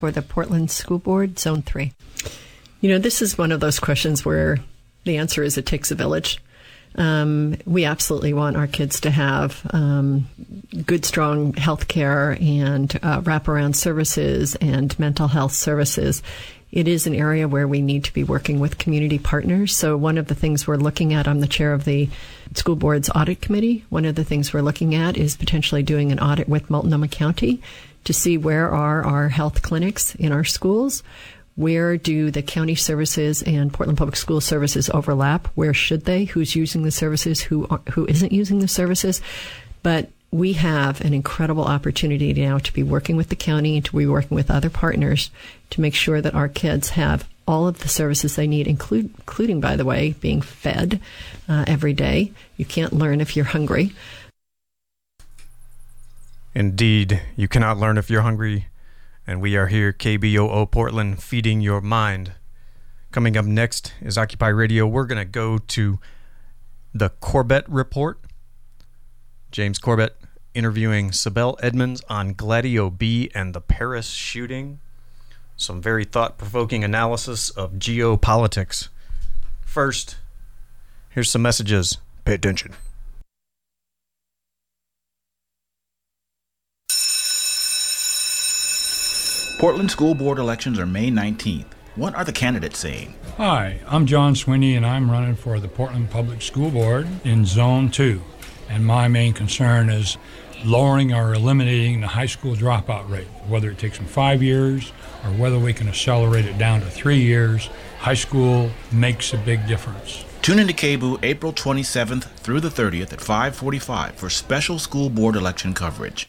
for the Portland School Board, Zone 3. This is one of those questions where the answer is it takes a village. We absolutely want our kids to have good, strong health care and wraparound services and mental health services. It is an area where we need to be working with community partners. So one of the things we're looking at, I'm the chair of the school board's audit committee. One of the things we're looking at is potentially doing an audit with Multnomah County to see where are our health clinics in our schools. Where do the county services and Portland Public School services overlap? Where should they? Who's using the services? Who isn't using the services? But we have an incredible opportunity now to be working with the county and to be working with other partners to make sure that our kids have all of the services they need, including, by the way, being fed every day. You can't learn if you're hungry. Indeed, you cannot learn if you're hungry. And we are here, KBOO Portland, feeding your mind. Coming up next is Occupy Radio. We're going to go to the Corbett Report. James Corbett interviewing Sibel Edmonds on Gladio B and the Paris shooting. Some very thought-provoking analysis of geopolitics. First, here's some messages. Pay attention. Portland School Board elections are May 19th. What are the candidates saying? Hi, I'm John Sweeney, and I'm running for the Portland Public School Board in Zone 2. And my main concern is lowering or eliminating the high school dropout rate. Whether it takes them 5 years or whether we can accelerate it down to 3 years, high school makes a big difference. Tune into KBOO April 27th through the 30th at 5:45 for special school board election coverage.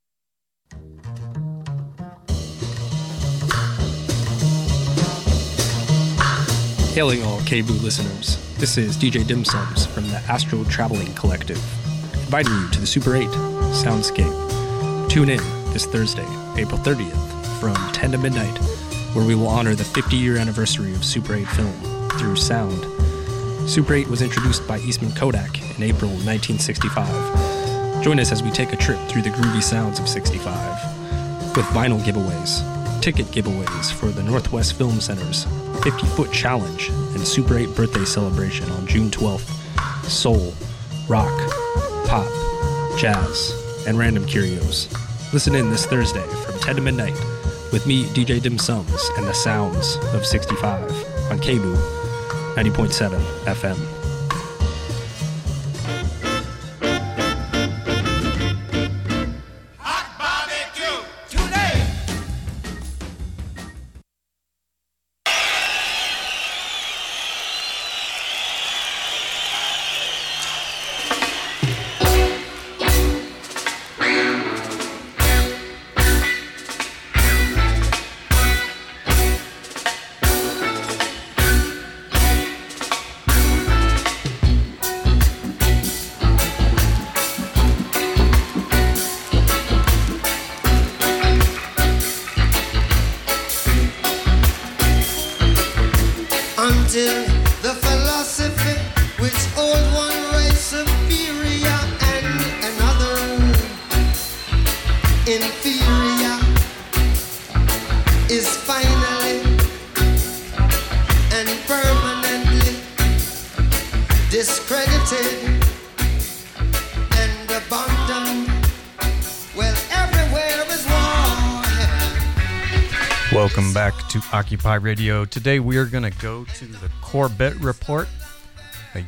Hailing all KBOO listeners, this is DJ Dim Sums from the Astro Traveling Collective, inviting you to the Super 8 Soundscape. Tune in this Thursday, April 30th, from 10 to midnight, where we will honor the 50-year anniversary of Super 8 film through sound. Super 8 was introduced by Eastman Kodak in April 1965. Join us as we take a trip through the groovy sounds of 65, with vinyl giveaways, ticket giveaways for the Northwest Film Center's 50-foot challenge and Super 8 birthday celebration on June 12th. Soul, rock, pop, jazz, and random curios. Listen in this Thursday from 10 to midnight with me, DJ Dim Sums, and the sounds of 65 on KBOO 90.7 FM. Welcome back to Occupy Radio. Today we are going to go to the Corbett Report, a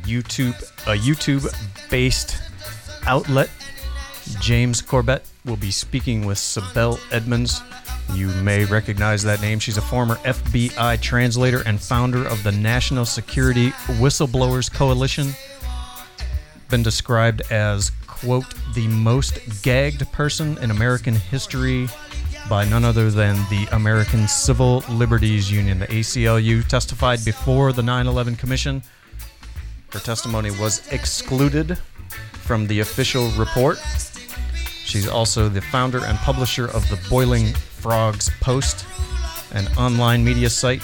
YouTube-based outlet. James Corbett will be speaking with Sibel Edmonds. You may recognize that name. She's a former FBI translator and founder of the National Security Whistleblowers Coalition. Been described as, quote, the most gagged person in American history by none other than the American Civil Liberties Union, the ACLU, testified before the 9/11 Commission. Her testimony was excluded from the official report. She's also the founder and publisher of the Boiling Frogs Post, an online media site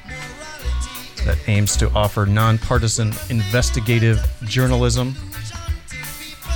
that aims to offer nonpartisan investigative journalism.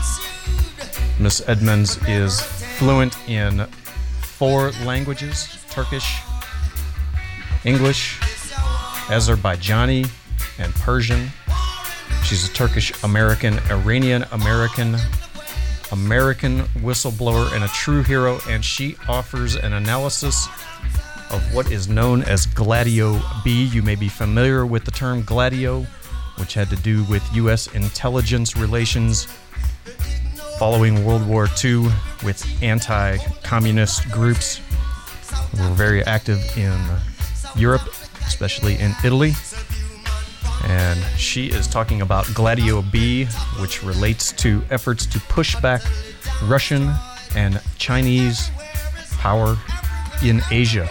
Ms. Edmonds is fluent in 4 languages, Turkish, English, Azerbaijani, and Persian. She's a Turkish-American, Iranian-American, American whistleblower, and a true hero, and she offers an analysis of what is known as Gladio B. You may be familiar with the term Gladio, which had to do with U.S. intelligence relations following World War II with anti-communist groups who were very active in Europe, especially in Italy. And she is talking about Gladio B, which relates to efforts to push back Russian and Chinese power in Asia.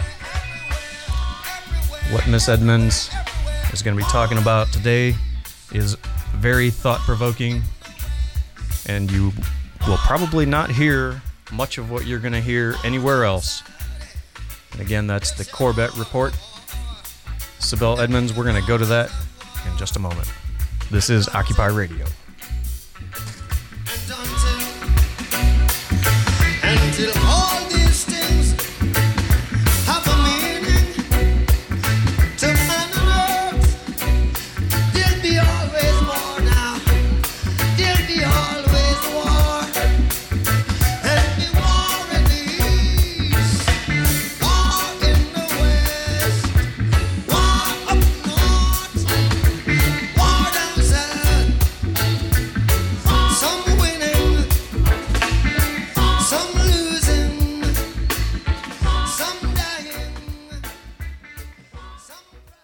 What Miss Edmonds is going to be talking about today is very thought-provoking, and you will probably not hear much of what you're going to hear anywhere else. And again, that's the Corbett Report. Sibel Edmonds, we're going to go to that in just a moment. This is Occupy Radio. Until all these things have a meaning to man and earth, there'll be always war now. There'll be always war. There'll be war in the east, war in the west, war up north, war down south. Some winning, some losing, some dying, some...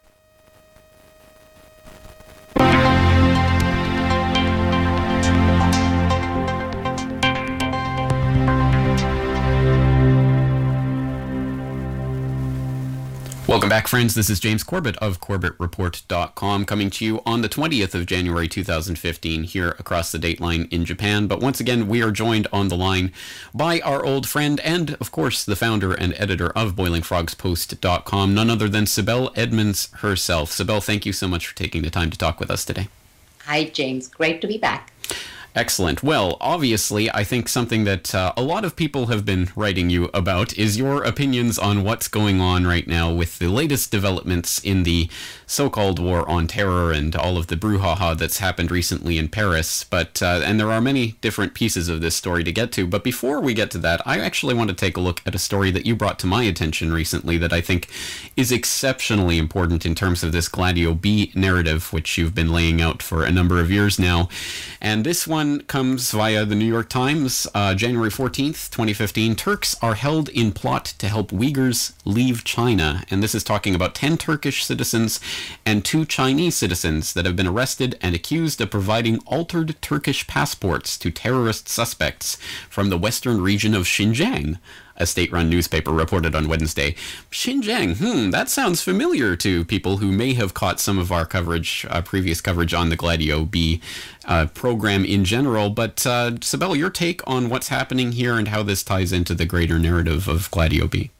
Welcome back, friends. This is James Corbett of CorbettReport.com, coming to you on the 20th of January 2015 here across the dateline in Japan. But once again, we are joined on the line by our old friend and, of course, the founder and editor of BoilingFrogsPost.com, none other than Sibel Edmonds herself. Sibel, thank you so much for taking the time to talk with us today. Hi, James. Great to be back. Excellent. Well, obviously, I think something that a lot of people have been writing you about is your opinions on what's going on right now with the latest developments in the so-called war on terror and all of the brouhaha that's happened recently in Paris. But and there are many different pieces of this story to get to. But before we get to that, I actually want to take a look at a story that you brought to my attention recently that I think is exceptionally important in terms of this Gladio B narrative, which you've been laying out for a number of years now. And this one comes via the New York Times, January 14th, 2015. Turks are held in plot to help Uyghurs leave China. And this is talking about 10 Turkish citizens and 2 Chinese citizens that have been arrested and accused of providing altered Turkish passports to terrorist suspects from the western region of Xinjiang, a state-run newspaper reported on Wednesday. Xinjiang, that sounds familiar to people who may have caught some of our coverage, previous coverage on the Gladio B program in general. But Sibel, your take on what's happening here and how this ties into the greater narrative of Gladio B.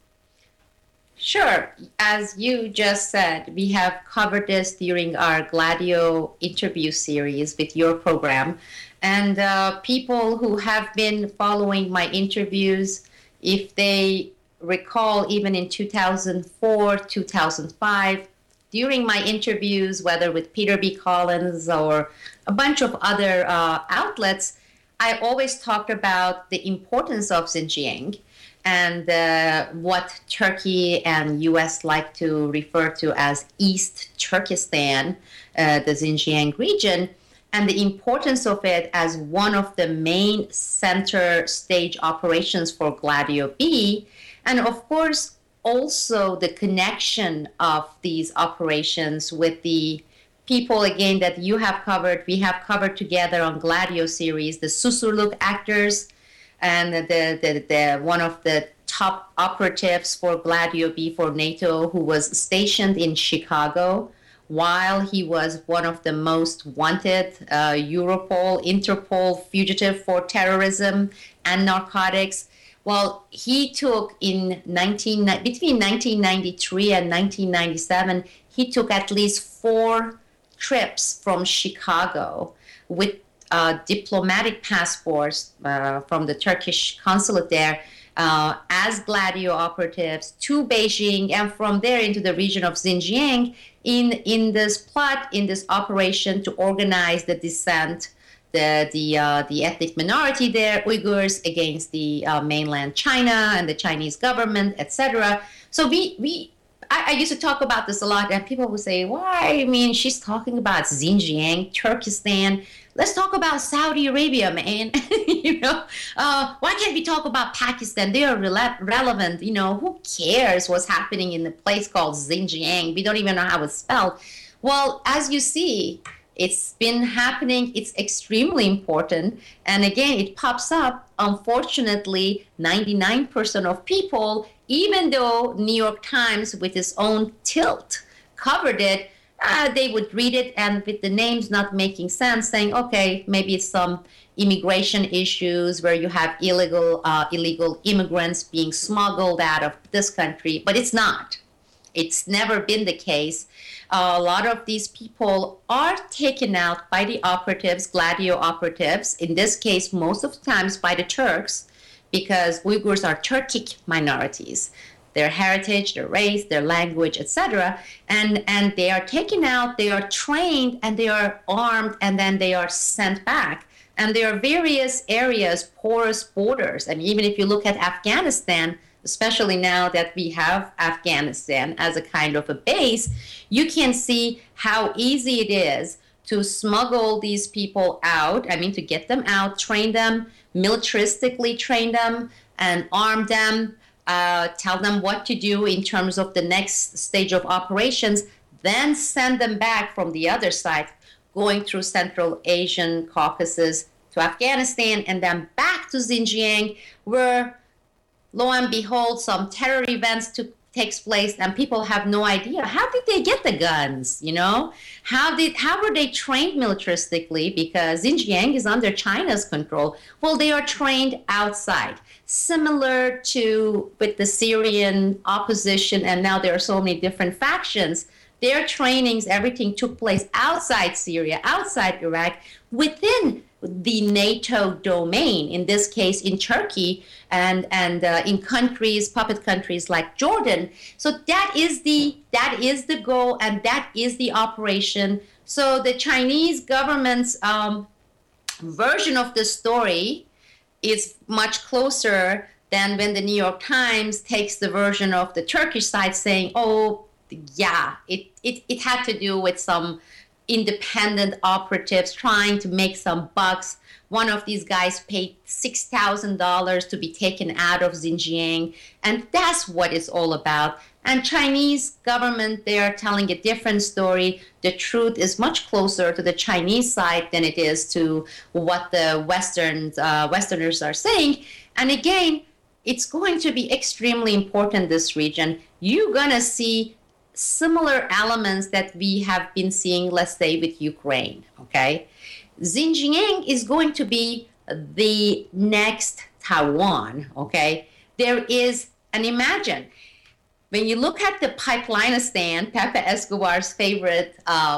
Sure. As you just said, we have covered this during our Gladio interview series with your program. And people who have been following my interviews, if they recall, even in 2004, 2005, during my interviews, whether with Peter B. Collins or a bunch of other outlets, I always talked about the importance of Xinjiang and what Turkey and U.S. like to refer to as East Turkestan, the Xinjiang region, and the importance of it as one of the main center stage operations for Gladio B. And of course, also the connection of these operations with the people, again, that you have covered, we have covered together on Gladio series, the Susurluk actors, and the one of the top operatives for Gladio B for NATO, who was stationed in Chicago while he was one of the most wanted Europol, Interpol fugitive for terrorism and narcotics. Well, he took between 1993 and 1997, he took at least 4 trips from Chicago with diplomatic passports from the Turkish consulate there, as Gladio operatives to Beijing, and from there into the region of Xinjiang in this plot, in this operation to organize the dissent, the ethnic minority there, Uyghurs, against the mainland China and the Chinese government, etc. So I used to talk about this a lot, and people would say, why? I mean, she's talking about Xinjiang, Turkestan. Let's talk about Saudi Arabia, man. Why can't we talk about Pakistan? They are relevant. Who cares what's happening in the place called Xinjiang? We don't even know how it's spelled. Well, as you see, it's been happening. It's extremely important. And again, it pops up. Unfortunately, 99% of people, even though New York Times, with its own tilt, covered it, they would read it, and with the names not making sense, saying, okay, maybe it's some immigration issues where you have illegal immigrants being smuggled out of this country, but it's not. It's never been the case. A lot of these people are taken out by the operatives, Gladio operatives, in this case, most of the times by the Turks, because Uyghurs are Turkic minorities. Their heritage, their race, their language, etc. And they are taken out, they are trained, and they are armed, and then they are sent back. And there are various areas, porous borders. I mean, even if you look at Afghanistan, especially now that we have Afghanistan as a kind of a base, you can see how easy it is to smuggle these people out. I mean, to get them out, train them, militaristically train them, and arm them, tell them what to do in terms of the next stage of operations, then send them back from the other side, going through Central Asian Caucasus to Afghanistan, and then back to Xinjiang, where, lo and behold, some terror events takes place, and people have no idea. How did they get the guns? How were they trained militaristically? Because Xinjiang is under China's control. Well, they are trained outside, similar to with the Syrian opposition, and now there are so many different factions. Their trainings, everything took place outside Syria, outside Iraq, within the NATO domain, in this case in Turkey, and in countries, puppet countries like Jordan. So that is the goal, and that is the operation. So the Chinese government's version of the story is much closer than when the New York Times takes the version of the Turkish side, saying, oh, yeah, it had to do with some independent operatives trying to make some bucks. One of these guys paid $6,000 to be taken out of Xinjiang, and that's what it's all about. And Chinese government, they are telling a different story. The truth is much closer to the Chinese side than it is to what the Westerners are saying. And again, it's going to be extremely important, this region. You're going to see similar elements that we have been seeing, let's say, with Ukraine, okay? Xinjiang is going to be the next Taiwan, okay? There is, and imagine, when you look at the Pipelineistan, Pepe Escobar's favorite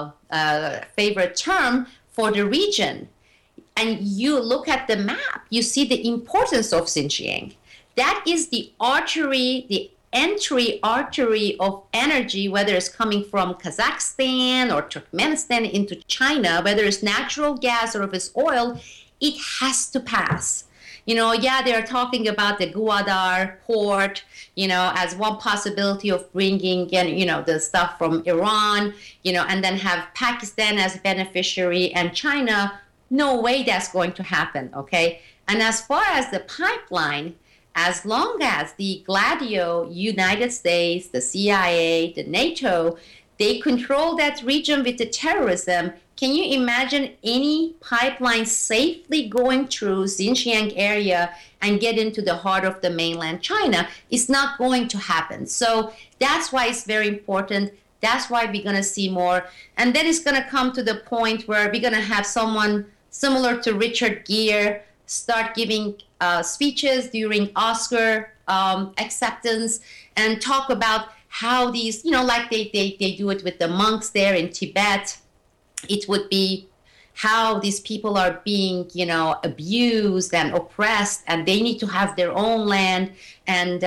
term for the region, and you look at the map, you see the importance of Xinjiang. That is the artery, the entry artery of energy, whether it's coming from Kazakhstan or Turkmenistan into China, whether it's natural gas or if it's oil, it has to pass. They're talking about the Gwadar port, as one possibility of bringing in, the stuff from Iran, and then have Pakistan as a beneficiary and China. No way that's going to happen, okay? And as far as the pipeline, as long as the Gladio, United States, the CIA, the NATO, they control that region with the terrorism, can you imagine any pipeline safely going through Xinjiang area and get into the heart of the mainland China? It's not going to happen. So that's why it's very important. That's why we're going to see more. And then it's going to come to the point where we're going to have someone similar to Richard Gere start giving speeches during Oscar acceptance and talk about how these, like they do it with the monks there in Tibet. It would be how these people are being, abused and oppressed, and they need to have their own land, and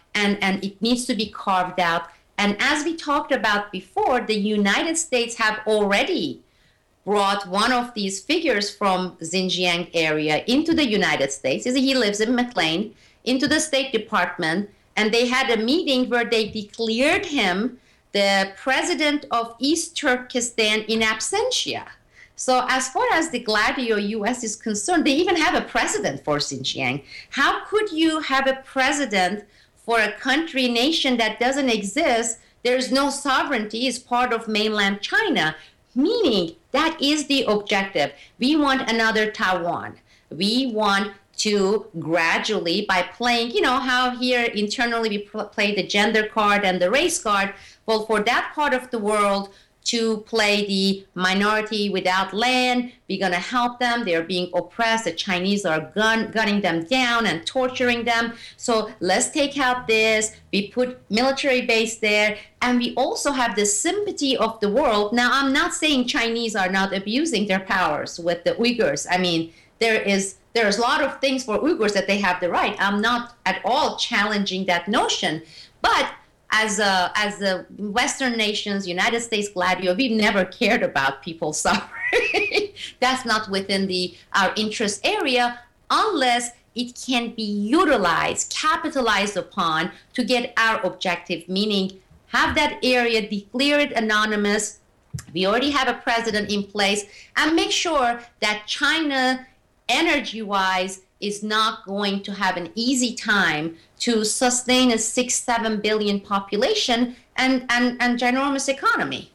it needs to be carved out. And as we talked about before, the United States have already brought one of these figures from Xinjiang area into the United States. He lives in McLean, into the State Department, and they had a meeting where they declared him the president of East Turkestan in absentia. So as far as the Gladio U.S. is concerned, they even have a president for Xinjiang. How could you have a president for a country, nation that doesn't exist? There's no sovereignty, is part of mainland China, meaning that is the objective. We want another Taiwan. We want to gradually, by playing, how here internally we play the gender card and the race card, well, for that part of the world to play the minority without land, we're going to help them. They're being oppressed. The Chinese are gunning them down and torturing them. So let's take out this. We put military base there. And we also have the sympathy of the world. Now, I'm not saying Chinese are not abusing their powers with the Uyghurs. I mean, there's a lot of things for Uyghurs that they have the right. I'm not at all challenging that notion. But as the Western nations, United States, Gladio, we've never cared about people's suffering. That's not within our interest area, unless it can be utilized, capitalized upon to get our objective, meaning have that area declared anonymous. We already have a president in place, and make sure that China, energy-wise, is not going to have an easy time to sustain a 6-7 billion population and ginormous economy.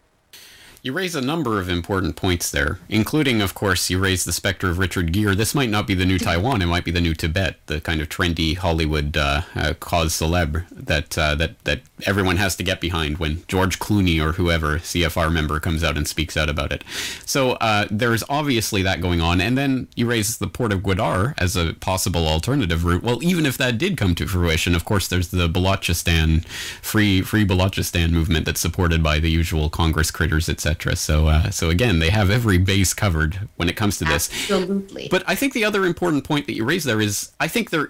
You raise a number of important points there, including, of course, you raise the specter of Richard Gere. This might not be the new Taiwan; it might be the new Tibet, the kind of trendy Hollywood cause célèbre that everyone has to get behind when George Clooney or whoever CFR member comes out and speaks out about it. So there's obviously that going on, and then you raise the port of Gwadar as a possible alternative route. Well, even if that did come to fruition, of course, there's the Balochistan, free Balochistan movement that's supported by the usual Congress critters, etc. So again, they have every base covered when it comes to this. Absolutely. But I think the other important point that you raised there is, I think there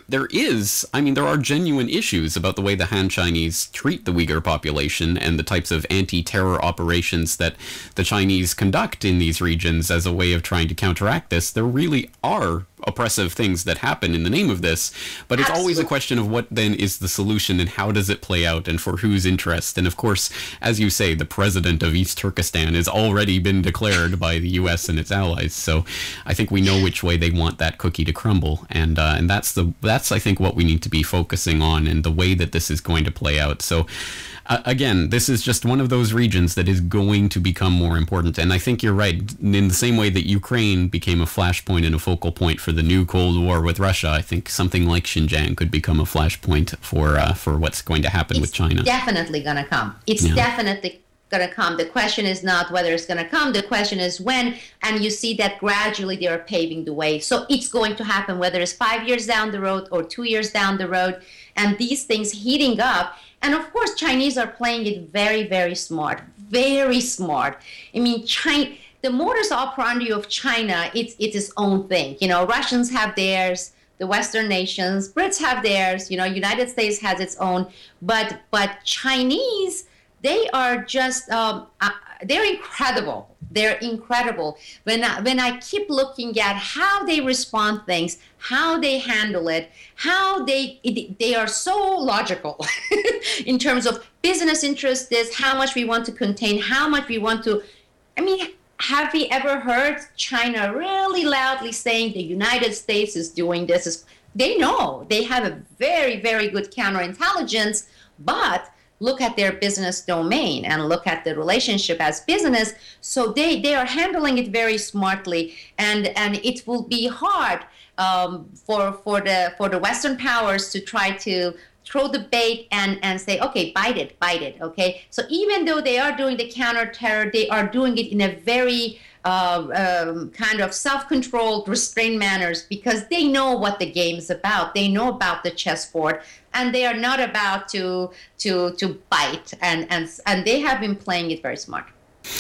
are genuine issues about the way the Han Chinese treat the Uyghur population and the types of anti-terror operations that the Chinese conduct in these regions as a way of trying to counteract this. There really are oppressive things that happen in the name of this, but it's always a question of what then is the solution and how does it play out and for whose interest. And of course, as you say, the president of East Turkestan has already been declared by the US and its allies, so I think we know which way they want that cookie to crumble, and that's I think what we need to be focusing on and the way that this is going to play out. So again, this is just one of those regions that is going to become more important. And I think you're right. In the same way that Ukraine became a flashpoint and a focal point for the new Cold War with Russia, I think something like Xinjiang could become a flashpoint for what's going to happen with China. Definitely going to come. It's definitely going to come. The question is not whether it's going to come. The question is when. And you see that gradually they are paving the way. So it's going to happen, whether it's 5 years down the road or 2 years down the road. And these things heating up. And of course, Chinese are playing it very, very smart. Very smart. I mean, the modus operandi of China, it's its own thing. You know, Russians have theirs, the Western nations, Brits have theirs, you know, United States has its own. But Chinese, they are just, they're incredible. They're incredible. When I keep looking at how they respond things, how they handle it, how they are so logical in terms of business interest, this, how much we want to contain, how much we want to, I mean, have we ever heard China really loudly saying the United States is doing this? They know. They have a very, very good counterintelligence, but look at their business domain and look at the relationship as business. So they are handling it very smartly, and it will be hard for the Western powers to try to throw the bait and say, okay, bite it, okay? So even though they are doing the counter-terror, they are doing it in a very kind of self-controlled, restrained manners, because they know what the game is about. They know about the chessboard, and they are not about to bite, and they have been playing it very smart.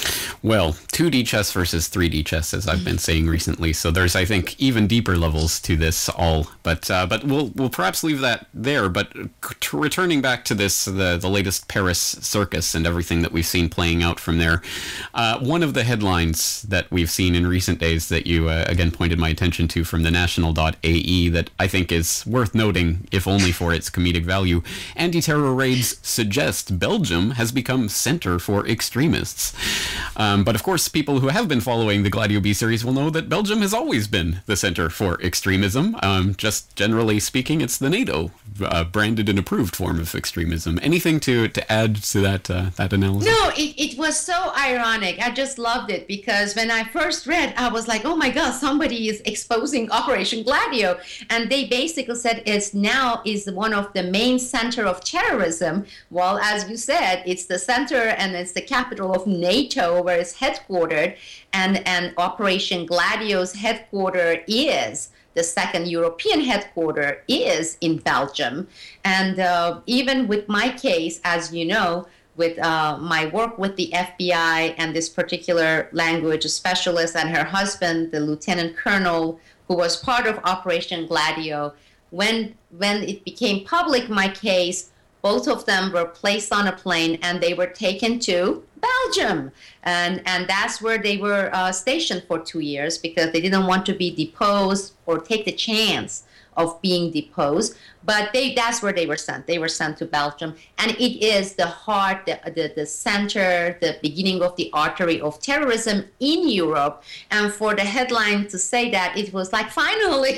Well, 2D chess versus 3D chess, as I've been saying recently. So there's, I think, even deeper levels to this all. But we'll perhaps leave that there. But returning back to this, the latest Paris circus and everything that we've seen playing out from there. One of the headlines that we've seen in recent days that you again pointed my attention to from the national.ae that I think is worth noting, if only for its comedic value. Anti-terror raids suggest Belgium has become center for extremists. But of course, people who have been following the Gladio B series will know that Belgium has always been the center for extremism. Just generally speaking, it's the NATO branded and approved form of extremism. Anything to add to that analysis? No, it was so ironic. I just loved it because when I first read, I was like, oh my God, somebody is exposing Operation Gladio. And they basically said it's now is one of the main center of terrorism. Well, as you said, it's the center and it's the capital of NATO where it's headquartered. And Operation Gladio's headquarter is the second European headquarter is in Belgium. And even with my case, as you know, with my work with the FBI and this particular language specialist and her husband, the lieutenant colonel who was part of Operation Gladio, when it became public, my case, both of them were placed on a plane and they were taken to Belgium. And that's where they were stationed for 2 years because they didn't want to be deposed or take the chance of being deposed. But that's where they were sent. They were sent to Belgium. And it is the heart, the center, the beginning of the artery of terrorism in Europe. And for the headline to say that, it was like, finally,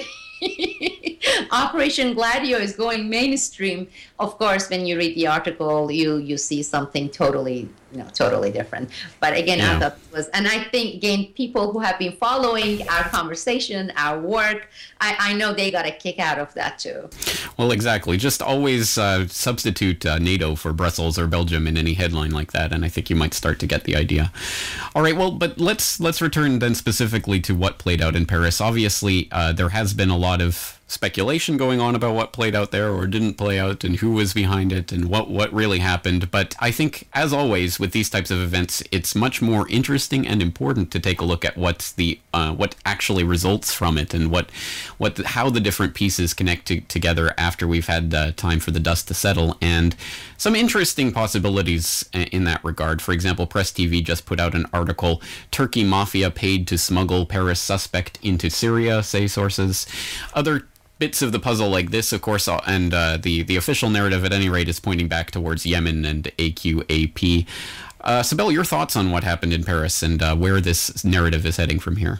Operation Gladio is going mainstream. Of course, when you read the article, you see something totally different. But again, I thought it was, and I think again, people who have been following our conversation, our work, I know they got a kick out of that too. Well, exactly. Just always substitute NATO for Brussels or Belgium in any headline like that, and I think you might start to get the idea. All right. Well, but let's return then specifically to what played out in Paris. Obviously, there has been a lot of speculation going on about what played out there or didn't play out and who was behind it and what really happened. But I think, as always, with these types of events, it's much more interesting and important to take a look at what actually results from it and how the different pieces connect together after we've had time for the dust to settle, and some interesting possibilities in that regard. For example, Press TV just put out an article, Turkey Mafia paid to smuggle Paris suspect into Syria, say sources. Other bits of the puzzle like this, of course, and the official narrative at any rate is pointing back towards Yemen and AQAP. Sibel, your thoughts on what happened in Paris and where this narrative is heading from here?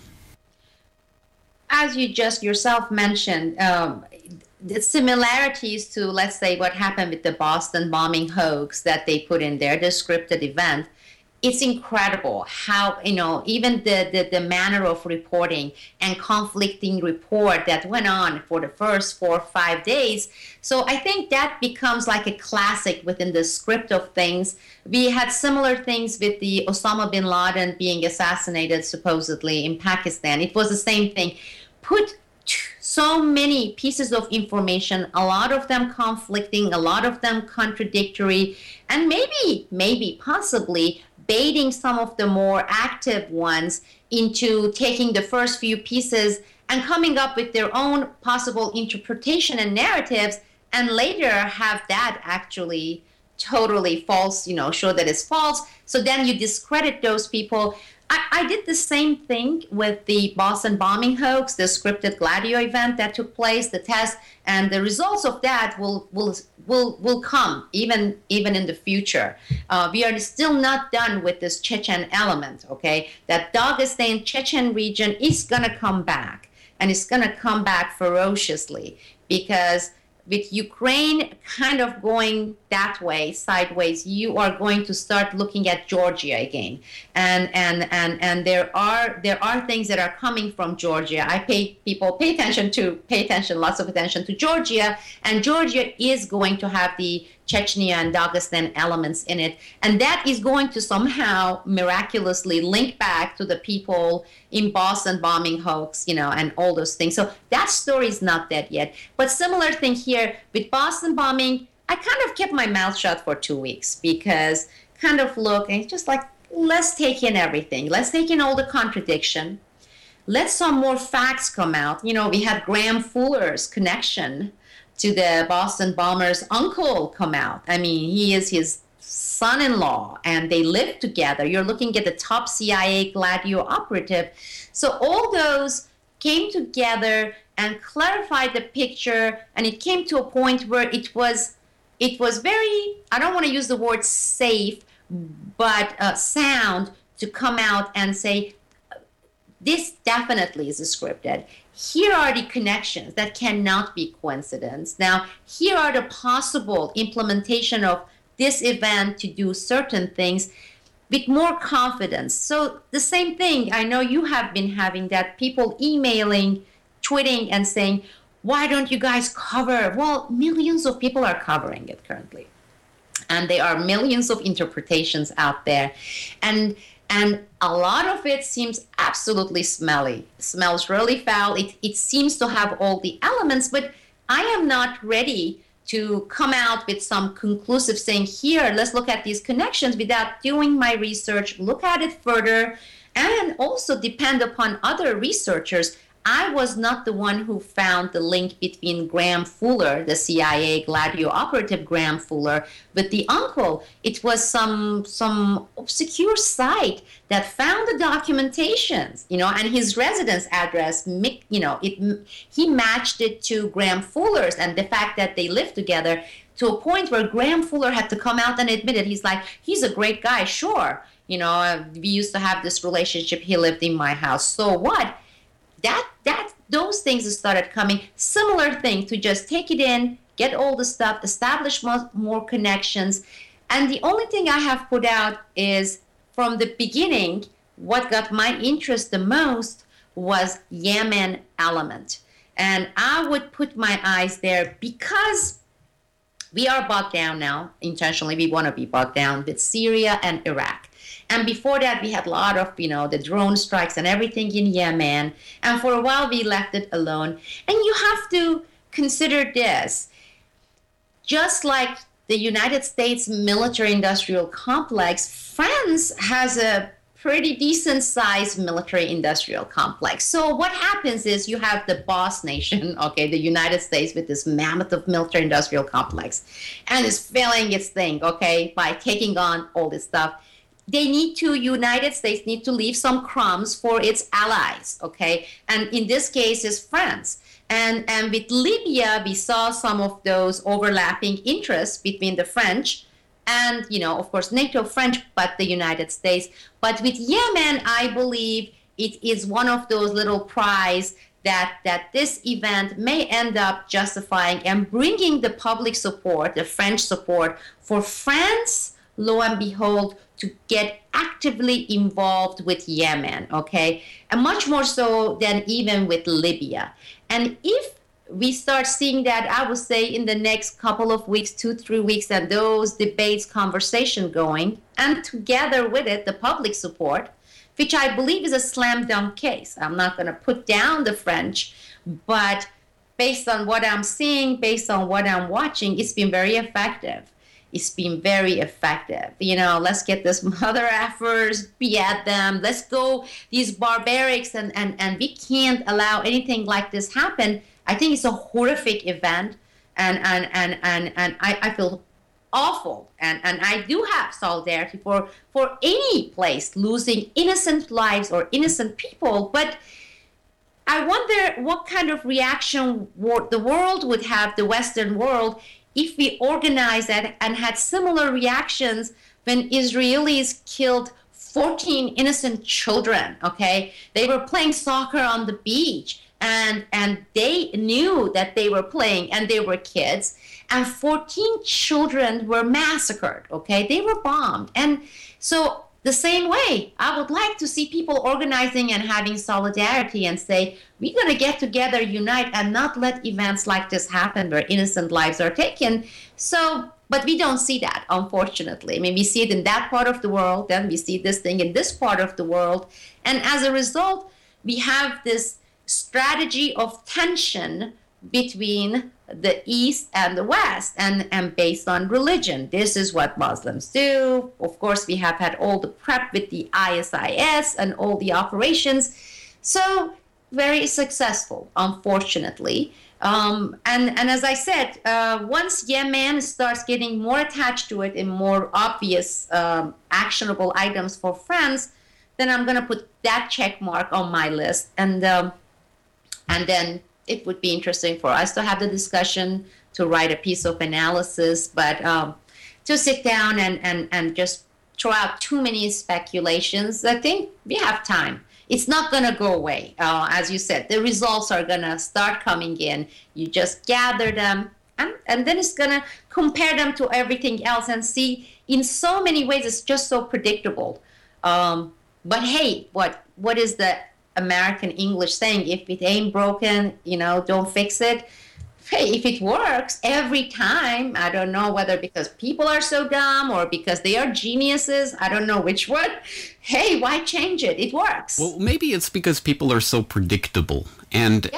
As you just yourself mentioned, the similarities to, let's say, what happened with the Boston bombing hoax that they put in there, the scripted event, it's incredible how, even the manner of reporting and conflicting report that went on for the first 4 or 5 days. So I think that becomes like a classic within the script of things. We had similar things with the Osama bin Laden being assassinated supposedly in Pakistan. It was the same thing. Put so many pieces of information, a lot of them conflicting, a lot of them contradictory, and maybe possibly baiting some of the more active ones into taking the first few pieces and coming up with their own possible interpretation and narratives, and later have that actually totally false, show that it's false. So then you discredit those people. I did the same thing with the Boston bombing hoax, the scripted Gladio event that took place, the test, and the results of that will come even in the future. We are still not done with this Chechen element, okay? That Dagestan Chechen region is gonna come back, and it's gonna come back ferociously, because with Ukraine kind of going that way, sideways, you are going to start looking at Georgia again, and there are things that are coming from Georgia. Pay attention, lots of attention to Georgia, and Georgia is going to have the Chechnya and Dagestan elements in it, and that is going to somehow miraculously link back to the people in Boston bombing hoax, and all those things. So that story is not dead yet. But similar thing here with Boston bombing, I kind of kept my mouth shut for 2 weeks because kind of look, and it's just like, let's take in everything. Let's take in all the contradiction. Let some more facts come out. You know, we had Graham Fuller's connection to the Boston bombers' uncle come out. I mean, he is his son-in-law, and they live together. You're looking at the top CIA Gladio operative. So all those came together and clarified the picture, and it came to a point where it was very, I don't want to use the word safe, but sound to come out and say, this definitely is scripted. Here are the connections that cannot be coincidence. Now, here are the possible implementation of this event to do certain things with more confidence. So the same thing, I know you have been having that, people emailing, tweeting, and saying, why don't you guys cover? Well, millions of people are covering it currently. And there are millions of interpretations out there. And a lot of it seems absolutely smelly. It smells really foul. It seems to have all the elements, but I am not ready to come out with some conclusive saying, here, let's look at these connections without doing my research, look at it further, and also depend upon other researchers. I was not the one who found the link between Graham Fuller, the CIA Gladio operative Graham Fuller, with the uncle. It was some obscure site that found the documentations, you know, and his residence address, you know, he matched it to Graham Fuller's, and the fact that they lived together to a point where Graham Fuller had to come out and admit it. He's like, he's a great guy, sure. You know, we used to have this relationship. He lived in my house. So what? Those things started coming. Similar thing to just take it in, get all the stuff, establish more connections. And the only thing I have put out is from the beginning, what got my interest the most was Yemen element. And I would put my eyes there because we are bogged down now. Intentionally, we want to be bogged down with Syria and Iraq. And before that, we had a lot of, you know, the drone strikes and everything in Yemen. And for a while, we left it alone. And you have to consider this. Just like the United States military-industrial complex, France has a pretty decent-sized military-industrial complex. So what happens is you have the boss nation, okay, the United States, with this mammoth of military-industrial complex, and is failing its thing, okay, by taking on all this stuff. United States need to leave some crumbs for its allies, okay? And in this case is France. And with Libya, we saw some of those overlapping interests between the French and, you know, of course, NATO French, but the United States. But with Yemen, I believe it is one of those little prize that this event may end up justifying and bringing the public support, the French support for France, lo and behold, to get actively involved with Yemen, okay? And much more so than even with Libya. And if we start seeing that, I would say in the next couple of weeks, 2-3 weeks, and those debates, conversation going, and together with it, the public support, which I believe is a slam dunk case. I'm not going to put down the French, but based on what I'm seeing, based on what I'm watching, it's been very effective. It's been very effective. You know, let's get this mother effers, be at them. Let's go, these barbarics, and we can't allow anything like this happen. I think it's a horrific event, and I feel awful, and I do have solidarity for any place losing innocent lives or innocent people. But I wonder what kind of reaction the world would have, the Western world, if we organized that and had similar reactions when Israelis killed 14 innocent children, okay? They were playing soccer on the beach, and they knew that they were playing, and they were kids, and 14 children were massacred, okay? They were bombed. And so the same way, I would like to see people organizing and having solidarity and say, we're going to get together, unite, and not let events like this happen where innocent lives are taken. So, but we don't see that, unfortunately. I mean, we see it in that part of the world, then we see this thing in this part of the world. And as a result, we have this strategy of tension between the East and the West, and based on religion. This is what Muslims do. Of course, we have had all the prep with the ISIS and all the operations. So very successful, unfortunately. And as I said, once Yemen starts getting more attached to it in more obvious actionable items for France, then I'm going to put that check mark on my list. And then it would be interesting for us to have the discussion, to write a piece of analysis, but to sit down and just throw out too many speculations, I think we have time. It's not going to go away. As you said, the results are going to start coming in. You just gather them, and then it's going to compare them to everything else and see. In so many ways, it's just so predictable. But hey, what is the American English saying? If it ain't broken, don't fix it. Hey, if it works every time, I don't know whether because people are so dumb or because they are geniuses, I don't know which one. Hey, why change it? It works. Well, maybe it's because people are so predictable. And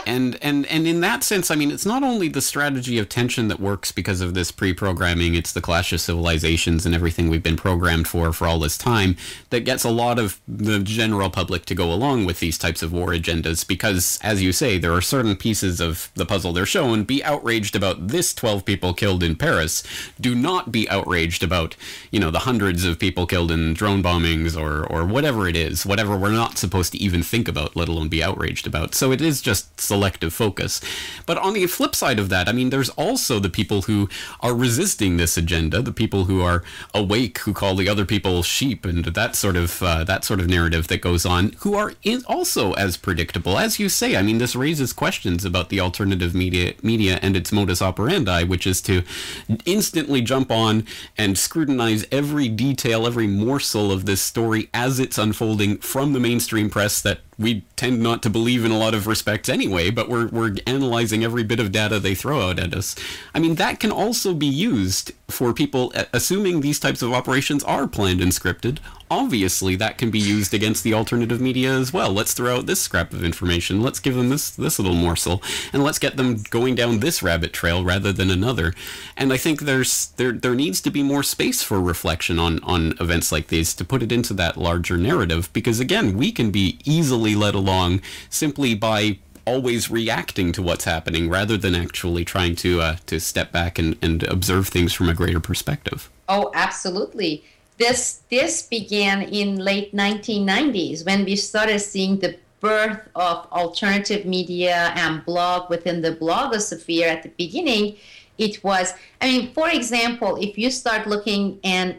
in that sense, I mean, it's not only the strategy of tension that works because of this pre-programming, it's the clash of civilizations and everything we've been programmed for all this time that gets a lot of the general public to go along with these types of war agendas because, as you say, there are certain pieces of the puzzle they're shown. Be outraged about this 12 people killed in Paris. Do not be outraged about, the hundreds of people killed in drone bombings or whatever it is, whatever we're not supposed to even think about, let alone be outraged about. So it is just selective focus. But on the flip side of that, I mean, there's also the people who are resisting this agenda, the people who are awake, who call the other people sheep, and that sort of narrative that goes on, who are also as predictable. As you say, I mean, this raises questions about the alternative media and its modus operandi, which is to instantly jump on and scrutinize every detail, every morsel of this story as it's unfolding from the mainstream press that we tend not to believe in a lot of respects anyway, but we're analyzing every bit of data they throw out at us. I mean, that can also be used for people, assuming these types of operations are planned and scripted. Obviously, that can be used against the alternative media as well. Let's throw out this scrap of information. Let's give them this little morsel, and let's get them going down this rabbit trail rather than another. And I think there needs to be more space for reflection on events like these to put it into that larger narrative, because again, we can be easily led along simply by always reacting to what's happening rather than actually trying to step back and observe things from a greater perspective. Oh, absolutely. This began in late 1990s when we started seeing the birth of alternative media and blog within the blogosphere. At the beginning, it was, for example, if you start looking and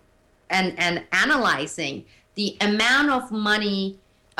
analyzing the amount of money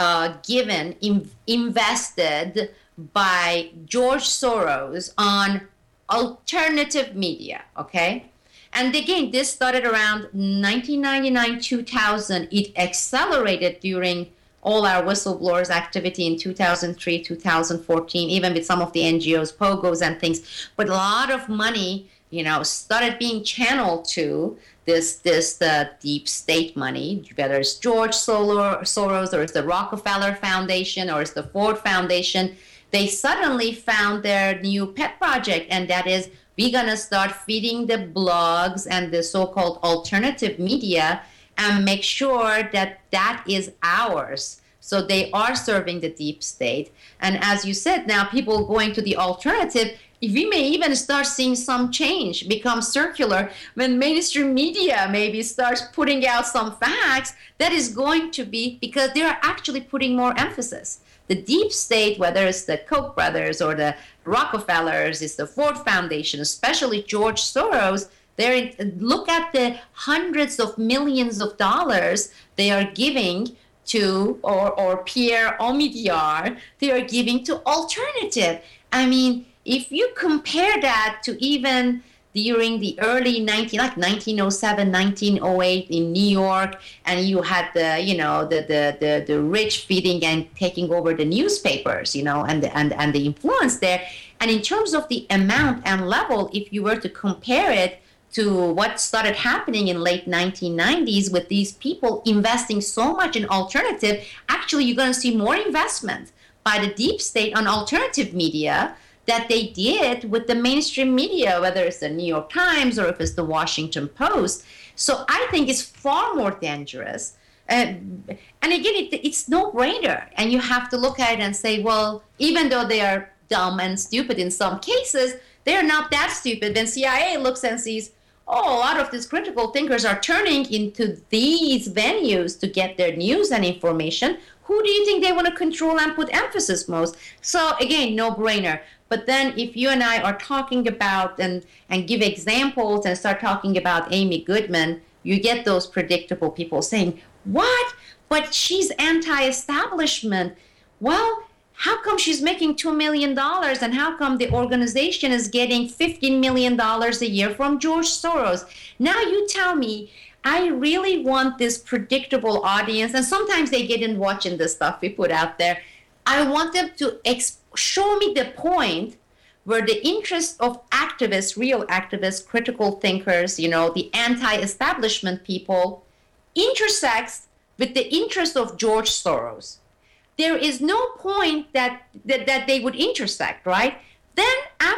invested by George Soros on alternative media, okay? And again, this started around 1999, 2000. It accelerated during all our whistleblowers activity in 2003, 2014, even with some of the NGOs, POGOs and things. But a lot of money, started being channeled to this deep state money, whether it's George Soros or it's the Rockefeller Foundation or it's the Ford Foundation. They suddenly found their new pet project, and that is we're going to start feeding the blogs and the so-called alternative media and make sure that is ours. So they are serving the deep state. And as you said, now people going to the alternative, we may even start seeing some change become circular when mainstream media maybe starts putting out some facts. That is going to be because they are actually putting more emphasis. The deep state, whether it's the Koch brothers or the Rockefellers, it's the Ford Foundation, especially George Soros, look at the hundreds of millions of dollars they are giving to, or Pierre Omidyar, they are giving to alternative. If you compare that to even during the early 1907, 1908 in New York, and you had the rich feeding and taking over the newspapers, and the influence there. And in terms of the amount and level, if you were to compare it to what started happening in late 1990s with these people investing so much in alternative, actually you're going to see more investment by the deep state on alternative media that they did with the mainstream media, whether it's the New York Times or if it's the Washington Post. So I think it's far more dangerous. And again, it's no-brainer. And you have to look at it and say, well, even though they are dumb and stupid in some cases, they're not that stupid. Then CIA looks and sees, oh, a lot of these critical thinkers are turning into these venues to get their news and information. Who do you think they want to control and put emphasis most? So again, no-brainer. But then if you and I are talking about and give examples and start talking about Amy Goodman, you get those predictable people saying, what? But she's anti-establishment. Well, how come she's making $2 million, and how come the organization is getting $15 million a year from George Soros? Now you tell me, I really want this predictable audience, and sometimes they get in watching the stuff we put out there. I want them to show me the point where the interest of activists, real activists, critical thinkers, the anti-establishment people, intersects with the interest of George Soros. There is no point that they would intersect, right? Then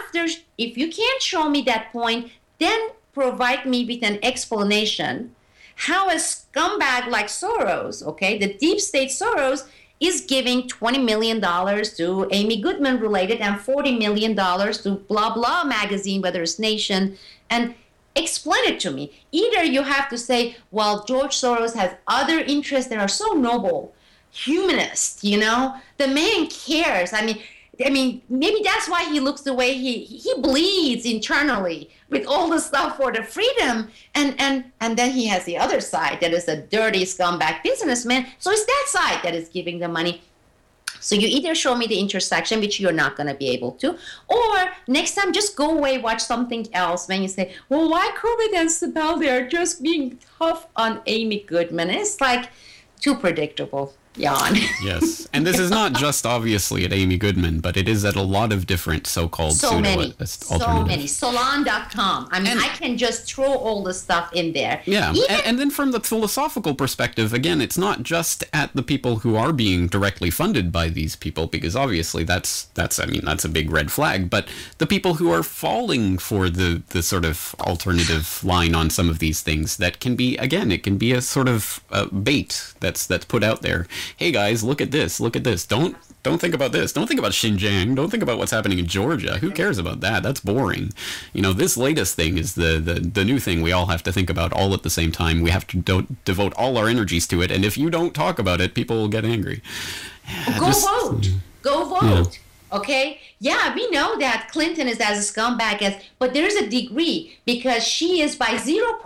if you can't show me that point, then provide me with an explanation how a scumbag like Soros, okay, the deep state Soros, is giving $20 million to Amy Goodman related and $40 million to blah, blah magazine, whether it's Nation, and explain it to me. Either you have to say, well, George Soros has other interests that are so noble, humanist, the man cares. I mean, maybe that's why he looks the way he bleeds internally with all the stuff for the freedom. And then he has the other side that is a dirty scumbag businessman. So it's that side that is giving the money. So you either show me the intersection, which you're not going to be able to, or next time just go away, watch something else. When you say, well, why Corbett and Sibel, they're just being tough on Amy Goodman. It's like too predictable. Yawn. Yes. And this is not just obviously at Amy Goodman, but it is at a lot of different so-called alternatives. So many. Salon.com. I mean, I can just throw all the stuff in there. Yeah. And then from the philosophical perspective, again, it's not just at the people who are being directly funded by these people, because obviously that's a big red flag, but the people who are falling for the sort of alternative line on some of these things, that can be, again, it can be a sort of bait that's put out there. Hey guys, look at this. Don't think about this. Don't think about Xinjiang. Don't think about what's happening in Georgia. Who cares about that? That's boring. This latest thing is the new thing we all have to think about all at the same time. We have to devote all our energies to it. And if you don't talk about it, people will get angry. Go vote. Yeah. Okay? Yeah, we know that Clinton is as a scumbag but there's a degree, because she is by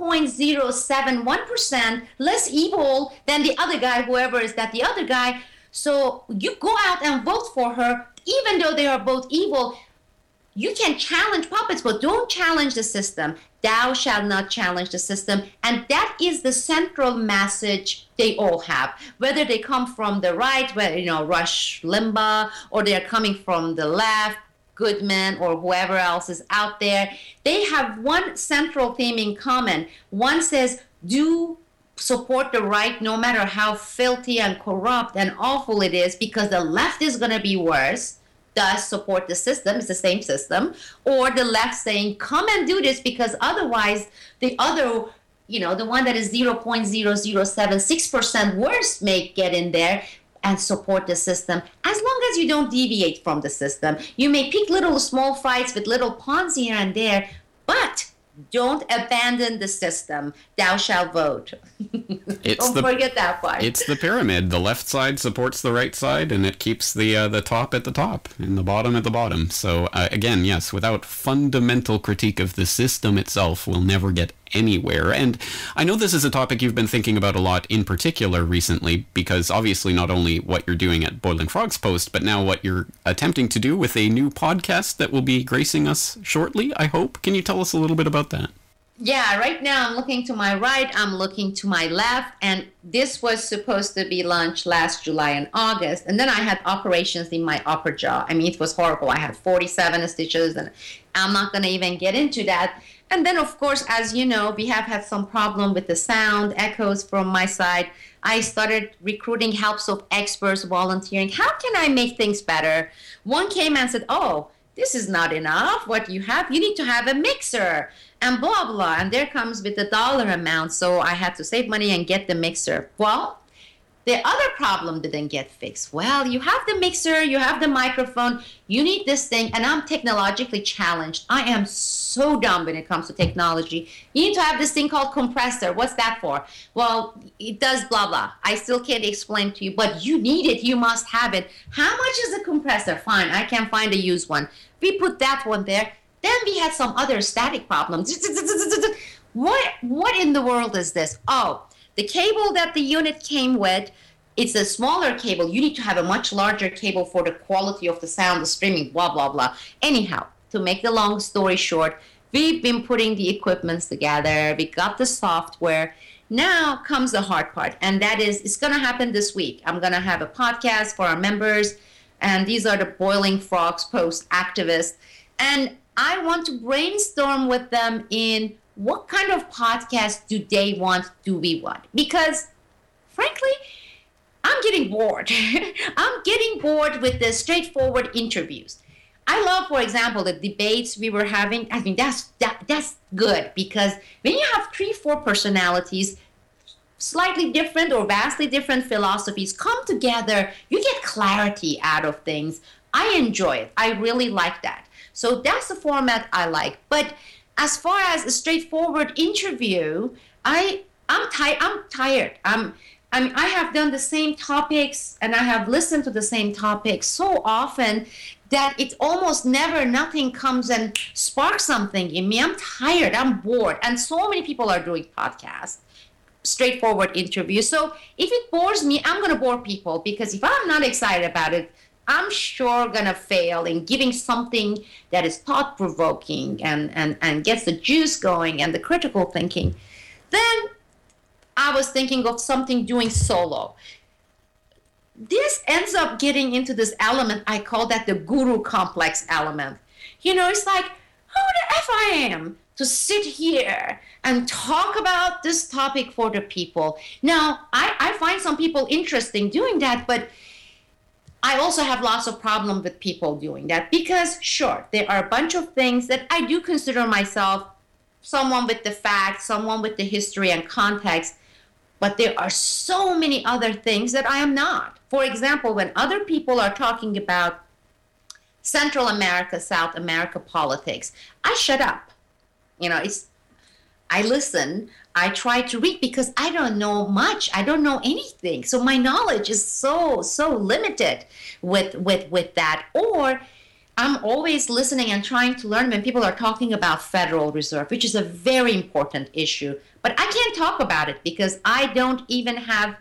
0.071% less evil than the other guy, whoever is that the other guy. So you go out and vote for her, even though they are both evil. You can challenge puppets, but don't challenge the system. Thou shalt not challenge the system. And that is the central message they all have. Whether they come from the right, Rush Limbaugh, or they're coming from the left, Goodman, or whoever else is out there, they have one central theme in common. One says, do support the right no matter how filthy and corrupt and awful it is, because the left is going to be worse. Thus support the system. It's the same system. Or the left saying, come and do this, because otherwise the other, the one that is 0.0076% worse may get in there and support the system. As long as you don't deviate from the system. You may pick little small fights with little pawns here and there, but don't abandon the system. Thou shalt vote. Don't forget that part. It's the pyramid. The left side supports the right side, and it keeps the top at the top and the bottom at the bottom. So again, yes, without fundamental critique of the system itself, we'll never get anywhere. And I know this is a topic you've been thinking about a lot in particular recently, because obviously not only what you're doing at Boiling Frogs Post, but now what you're attempting to do with a new podcast that will be gracing us shortly, I hope. Can you tell us a little bit about that? Yeah, right now I'm looking to my right, I'm looking to my left, and this was supposed to be launched last July and August, and then I had operations in my upper jaw. I mean, it was horrible. I had 47 stitches, and I'm not going to even get into that. And then, of course, as you know, we have had some problem with the sound, echoes from my side. I started recruiting helps of experts, volunteering. How can I make things better? One came and said, oh, this is not enough. What you need to have a mixer and blah, blah. And there comes with the dollar amount. So I had to save money and get the mixer. Well, the other problem didn't get fixed. Well, you have the mixer, you have the microphone, you need this thing, and I'm technologically challenged. I am so dumb when it comes to technology. You need to have this thing called compressor. What's that for? Well, it does blah, blah. I still can't explain to you, but you need it. You must have it. How much is a compressor? Fine, I can find a used one. We put that one there. Then we had some other static problems. What in the world is this? Oh, the cable that the unit came with, it's a smaller cable. You need to have a much larger cable for the quality of the sound, the streaming, blah, blah, blah. Anyhow, to make the long story short, we've been putting the equipments together. We got the software. Now comes the hard part, and that is, it's going to happen this week. I'm going to have a podcast for our members, and these are the Boiling Frogs Post activists. And I want to brainstorm with them in what kind of podcast do we want? Because, frankly, I'm getting bored. I'm getting bored with the straightforward interviews. I love, for example, the debates we were having. I mean, that's good, because when you have 3-4 personalities, slightly different or vastly different philosophies come together, you get clarity out of things. I enjoy it. I really like that. So that's the format I like. But as far as a straightforward interview, I'm tired. I have done the same topics, and I have listened to the same topics so often that it's almost never nothing comes and sparks something in me. I'm tired. I'm bored. And so many people are doing podcasts, straightforward interviews. So if it bores me, I'm going to bore people, because if I'm not excited about it, I'm sure going to fail in giving something that is thought-provoking and gets the juice going and the critical thinking. Then I was thinking of something doing solo. This ends up getting into this element, I call that the guru complex element. You know, it's like, who the F I am to sit here and talk about this topic for the people. Now, I find some people interesting doing that, but I also have lots of problems with people doing that, because, sure, there are a bunch of things that I do consider myself someone with the facts, someone with the history and context, but there are so many other things that I am not. For example, when other people are talking about Central America, South America politics, I shut up. You know, I listen, I try to read, because I don't know much. I don't know anything. So my knowledge is so limited with that. Or I'm always listening and trying to learn when people are talking about Federal Reserve, which is a very important issue. But I can't talk about it because I don't even have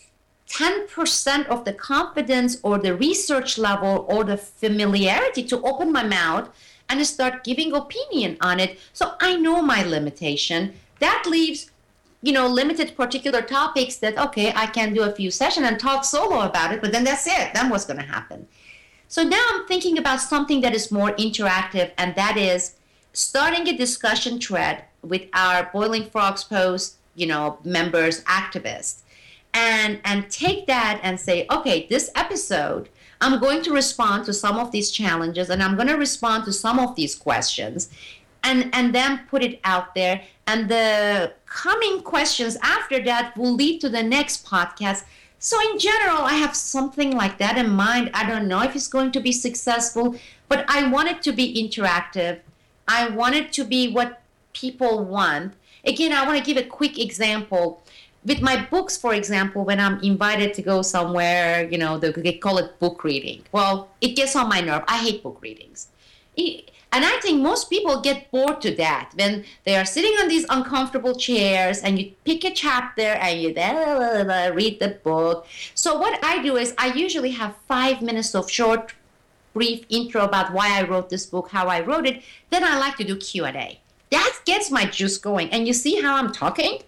10% of the confidence or the research level or the familiarity to open my mouth and start giving opinion on it. So I know my limitation. That leaves, limited particular topics that, okay, I can do a few sessions and talk solo about it, but then that's it. Then what's going to happen? So now I'm thinking about something that is more interactive, and that is starting a discussion thread with our Boiling Frogs Post, members, activists, and take that and say, okay, this episode, I'm going to respond to some of these challenges, and I'm going to respond to some of these questions, and then put it out there. And the coming questions after that will lead to the next podcast. So in general, I have something like that in mind. I don't know if it's going to be successful, but I want it to be interactive. I want it to be what people want. Again, I want to give a quick example. With my books, for example, when I'm invited to go somewhere, they call it book reading. Well, it gets on my nerve. I hate book readings. And I think most people get bored to that when they are sitting on these uncomfortable chairs and you pick a chapter and you read the book. So what I do is I usually have 5 minutes of short, brief intro about why I wrote this book, how I wrote it. Then I like to do Q&A. That gets my juice going. And you see how I'm talking?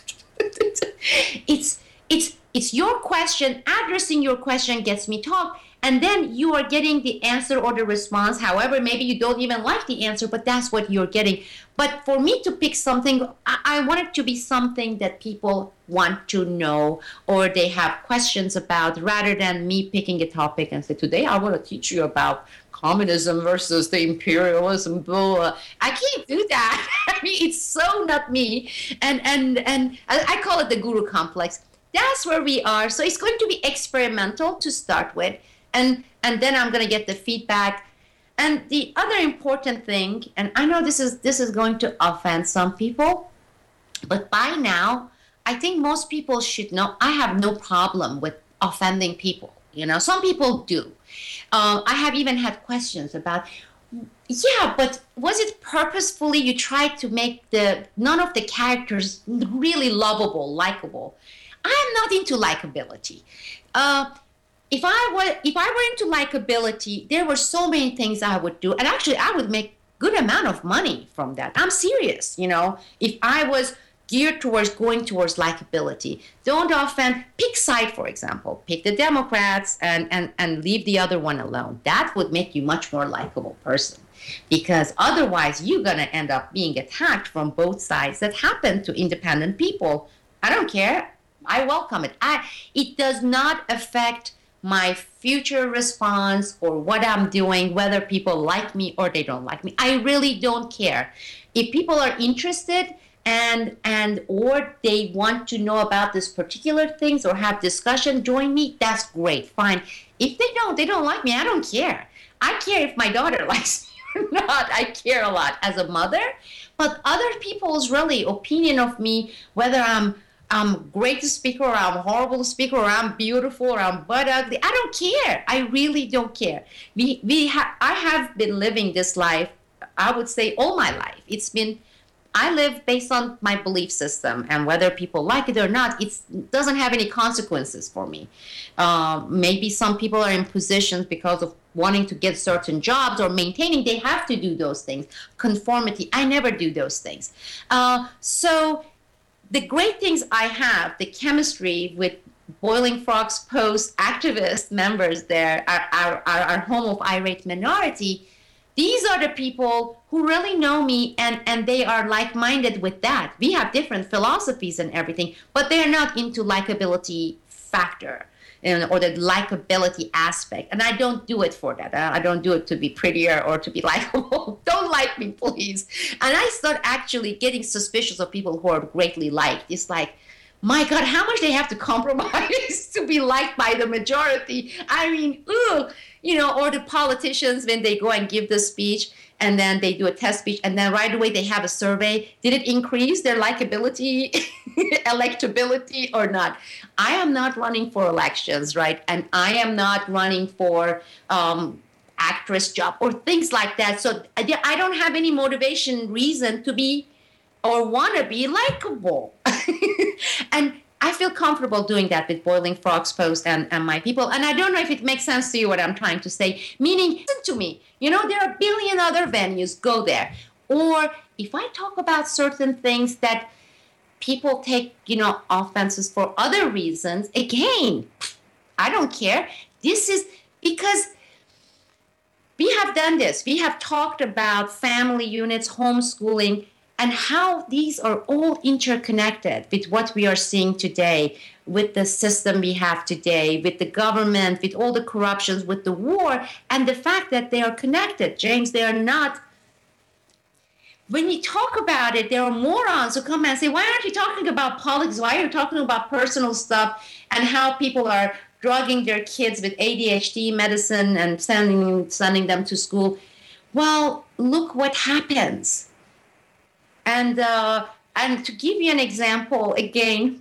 It's your question, addressing your question gets me talk. And then you are getting the answer or the response. However, maybe you don't even like the answer, but that's what you're getting. But for me to pick something, I want it to be something that people want to know or they have questions about, rather than me picking a topic and say, today I want to teach you about communism versus the imperialism. Blah. I can't do that. I mean, it's so not me. And I call it the guru complex. That's where we are. So it's going to be experimental to start with. And then I'm going to get the feedback. And the other important thing, and I know this is going to offend some people, but by now, I think most people should know I have no problem with offending people. You know, some people do. I have even had questions about, yeah, but was it purposefully you tried to make none of the characters really lovable, likable? I am not into likability. If I were into likability, there were so many things I would do, and actually I would make good amount of money from that. I'm serious, you know. If I was geared towards going towards likability, don't offend. Pick side, for example. Pick the Democrats and leave the other one alone. That would make you much more likable person, because otherwise you're gonna end up being attacked from both sides. That happened to independent people. I don't care. I welcome it. It does not affect my future response or what I'm doing, whether people like me or they don't like me. I really don't care. If people are interested and or they want to know about this particular things or have discussion, join me, that's great, fine. If they don't like me, I don't care. I care if my daughter likes me or not. I care a lot as a mother. But other people's really opinion of me, whether I'm great speaker or I'm horrible speaker or I'm beautiful or I'm butt ugly, I don't care. I really don't care. I have been living this life, I would say, all my life. I live based on my belief system, and whether people like it or not, it doesn't have any consequences for me. Maybe some people are in positions because of wanting to get certain jobs or maintaining, they have to do those things. Conformity, I never do those things. So the great things I have, the chemistry with Boiling Frogs Post activist members there, our home of irate minority, these are the people who really know me, and they are like-minded with that. We have different philosophies and everything, but they're not into likability factor or the likability aspect. And I don't do it for that. I don't do it to be prettier or to be likable. Don't like me, please. And I start actually getting suspicious of people who are greatly liked. It's like, my God, how much they have to compromise to be liked by the majority. I mean, you know, or the politicians when they go and give the speech and then they do a test speech and then right away they have a survey. Did it increase their likability, electability or not? I am not running for elections, right? And I am not running for actress job or things like that. So I don't have any motivation, reason to be or want to be likable. And I feel comfortable doing that with Boiling Frogs Post and my people. And I don't know if it makes sense to you what I'm trying to say. Meaning, listen to me. You know, there are a billion other venues. Go there. Or if I talk about certain things that people take, you know, offenses for other reasons, again, I don't care. This is because we have done this. We have talked about family units, homeschooling, and how these are all interconnected with what we are seeing today, with the system we have today, with the government, with all the corruptions, with the war, and the fact that they are connected. James, they are not. When you talk about it, there are morons who come and say, why aren't you talking about politics? Why are you talking about personal stuff and how people are drugging their kids with ADHD medicine and sending them to school? Well, look what happens. And to give you an example, again,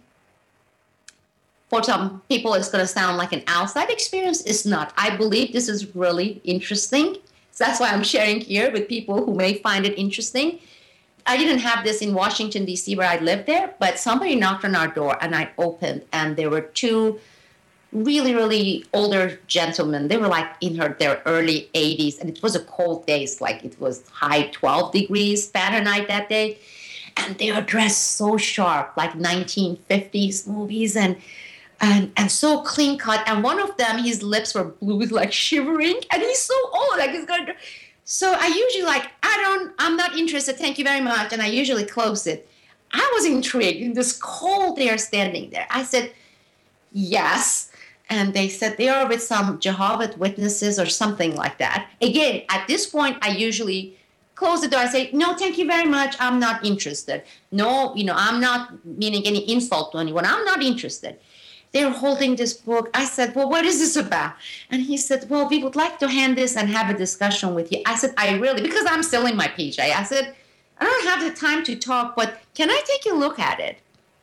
for some people it's going to sound like an outside experience. It's not. I believe this is really interesting. So that's why I'm sharing here with people who may find it interesting. I didn't have this in Washington, D.C., where I lived there, but somebody knocked on our door and I opened, and there were two really, really older gentlemen. They were like in their early 80s, and it was a cold day. It's like it was high 12 degrees Fahrenheit that day. And they were dressed so sharp, like 1950s movies. And and so clean cut. And one of them, his lips were blue, like shivering, and he's so old, like he's going to. So I usually I'm not interested, thank you very much, and I usually close it. I was intrigued in this cold air standing there. I said, yes. And they said they are with some Jehovah's Witnesses or something like that. Again, at this point, I usually close the door. I say, no, thank you very much. I'm not interested. No, I'm not meaning any insult to anyone. I'm not interested. They're holding this book. I said, well, what is this about? And he said, well, we would like to hand this and have a discussion with you. I said, because I'm still in my PJ. I said, I don't have the time to talk, but can I take a look at it?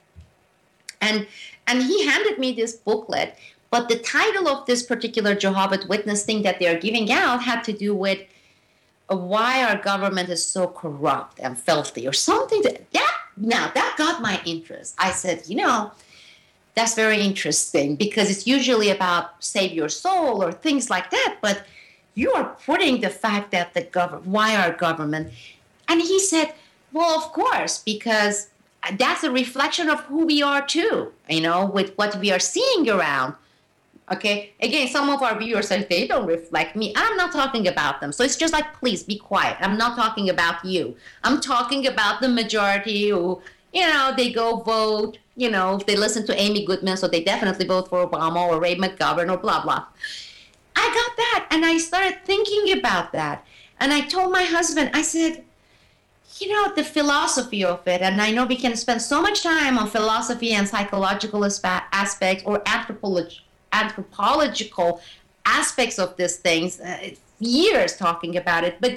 And he handed me this booklet. But the title of this particular Jehovah's Witness thing that they're giving out had to do with why our government is so corrupt and filthy or something. Now, that got my interest. I said, that's very interesting because it's usually about save your soul or things like that. But you are putting the fact that why our government. And he said, well, of course, because that's a reflection of who we are too, with what we are seeing around. Okay, again, some of our viewers say they don't reflect me. I'm not talking about them. So it's just like, please be quiet. I'm not talking about you. I'm talking about the majority who, they go vote, they listen to Amy Goodman, so they definitely vote for Obama or Ray McGovern or blah, blah. I got that, and I started thinking about that. And I told my husband, I said, the philosophy of it, and I know we can spend so much time on philosophy and psychological aspects or anthropological aspects of these things, years talking about it. But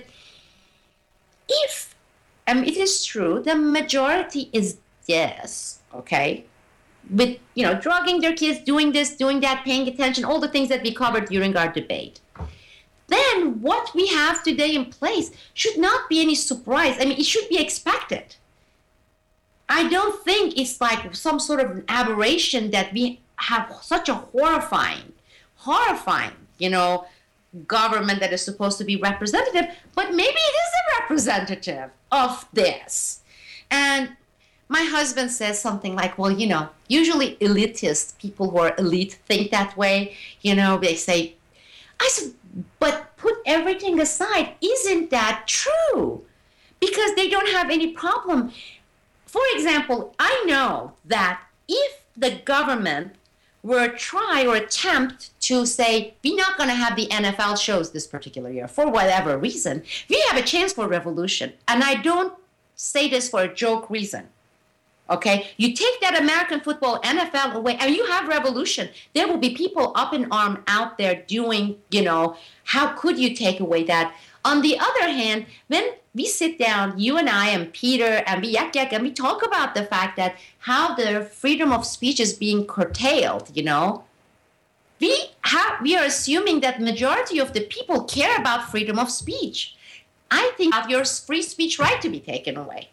if, it is true, the majority is this, okay, with, drugging their kids, doing this, doing that, paying attention, all the things that we covered during our debate, then what we have today in place should not be any surprise. it should be expected. I don't think it's like some sort of an aberration that we have such a horrifying, government that is supposed to be representative, but maybe it is a representative of this. And my husband says something like, well, usually elitist, people who are elite think that way, they say, I said, but put everything aside, isn't that true? Because they don't have any problem. For example, I know that if the government were try or attempt to say, we're not going to have the NFL shows this particular year for whatever reason, we have a chance for revolution. And I don't say this for a joke reason. Okay, you take that American football, NFL away, and you have revolution. There will be people up in arms out there doing, how could you take away that? On the other hand, when we sit down, you and I and Peter, and we yak and we talk about the fact that how the freedom of speech is being curtailed, we are assuming that majority of the people care about freedom of speech. I think about your free speech right to be taken away.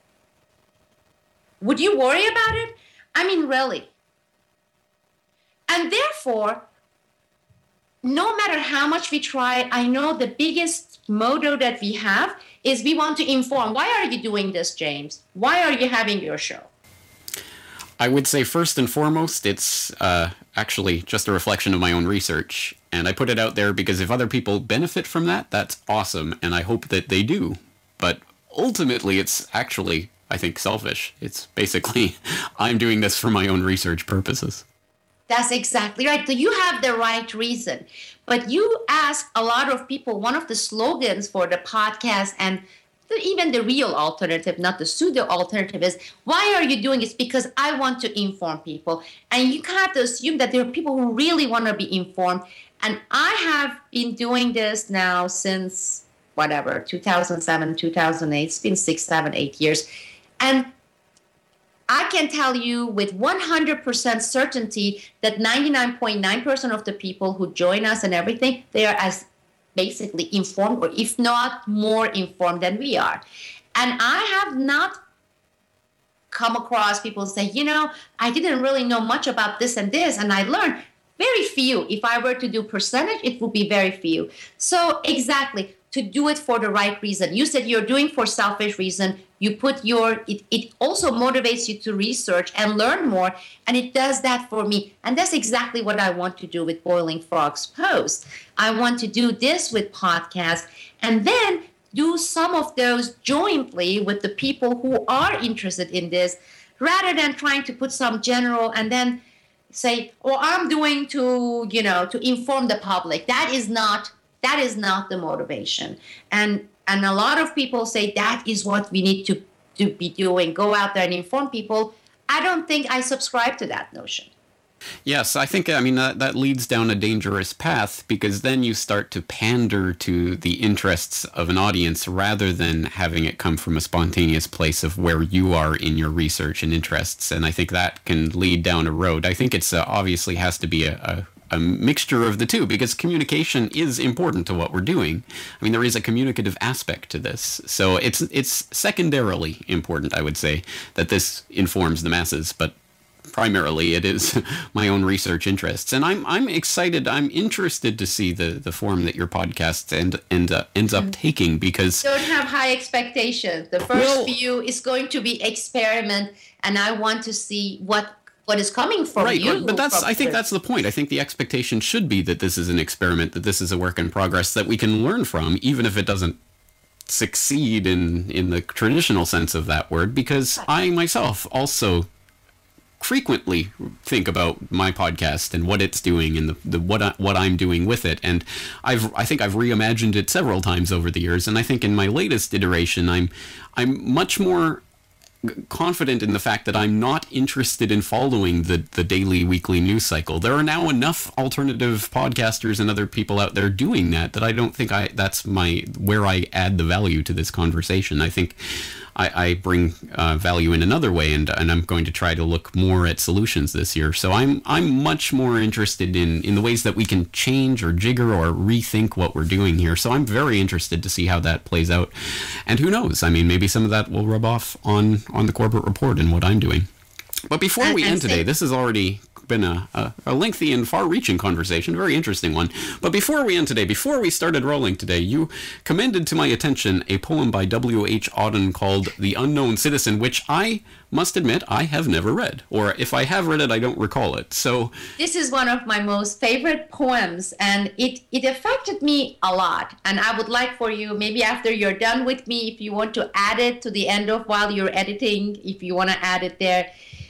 Would you worry about it? Really. And therefore, no matter how much we try, I know the biggest motto that we have is we want to inform. Why are you doing this, James? Why are you having your show? I would say first and foremost, it's actually just a reflection of my own research. And I put it out there because if other people benefit from that, that's awesome. And I hope that they do. But ultimately, it's actually, I think, selfish. It's basically, I'm doing this for my own research purposes. That's exactly right. So you have the right reason. But you ask a lot of people, one of the slogans for the podcast and even the real alternative, not the pseudo alternative, is why are you doing this? Because I want to inform people. And you have to assume that there are people who really want to be informed. And I have been doing this now since 2007, 2008. It's been 6, 7, 8 years. And I can tell you with 100% certainty that 99.9% of the people who join us and everything, they are as basically informed, or if not more informed than we are. And I have not come across people say, I didn't really know much about this and this, and I learned. Very few. If I were to do percentage, it would be very few. So exactly, to do it for the right reason. You said you're doing for selfish reason. You put it also motivates you to research and learn more. And it does that for me. And that's exactly what I want to do with Boiling Frogs Post. I want to do this with podcasts and then do some of those jointly with the people who are interested in this, rather than trying to put some general and then say, "Oh, I'm doing to inform the public." That is not the motivation. And a lot of people say that is what we need to be doing. Go out there and inform people. I don't think I subscribe to that notion. Yes, I think, that leads down a dangerous path, because then you start to pander to the interests of an audience rather than having it come from a spontaneous place of where you are in your research and interests. And I think that can lead down a road. I think it's obviously has to be a mixture of the two, because communication is important to what we're doing. I mean, there is a communicative aspect to this. So it's secondarily important, I would say, that this informs the masses, but primarily it is my own research interests. And I'm excited, I'm interested to see the form that your podcast ends up taking, because... Don't have high expectations. The first few is going to be experiment, and I want to see what is coming from you. Right, but I think that's the point. I think the expectation should be that this is an experiment, that this is a work in progress that we can learn from, even if it doesn't succeed in the traditional sense of that word, because I myself also frequently think about my podcast and what it's doing and what I'm doing with it. And I think I've reimagined it several times over the years. And I think in my latest iteration, I'm much more confident in the fact that I'm not interested in following the daily, weekly news cycle. There are now enough alternative podcasters and other people out there doing that I don't think that's where I add the value to this conversation. I think I bring value in another way, and I'm going to try to look more at solutions this year. So I'm much more interested in the ways that we can change or jigger or rethink what we're doing here. So I'm very interested to see how that plays out. And who knows? I mean, maybe some of that will rub off on the Corporate Report and what I'm doing. But before we end today, this has already been a lengthy and far-reaching conversation, a very interesting one. But before we end today, before we started rolling today, you commended to my attention a poem by W.H. Auden called The Unknown Citizen, which I must admit I have never read. Or if I have read it, I don't recall it. So this is one of my most favorite poems, and it affected me a lot. And I would like for you, maybe after you're done with me, if you want to add it to the end of while you're editing, if you want to add it there.